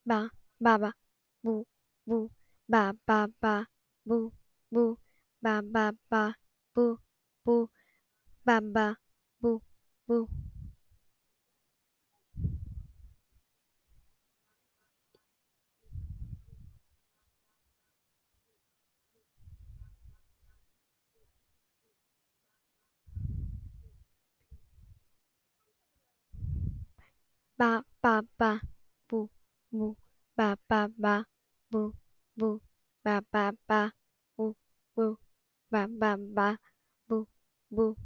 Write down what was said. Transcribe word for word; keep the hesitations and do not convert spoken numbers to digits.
Ba, ba ba, bu, bu, ba ba ba, bu, bu, ba ba ba, bu, bu, ba ba, bu, bu, ba ba ba, bu, bu, ba ba ba, bu, bu, ba ba ba, bu, bu, ba ba ba, bu, bu.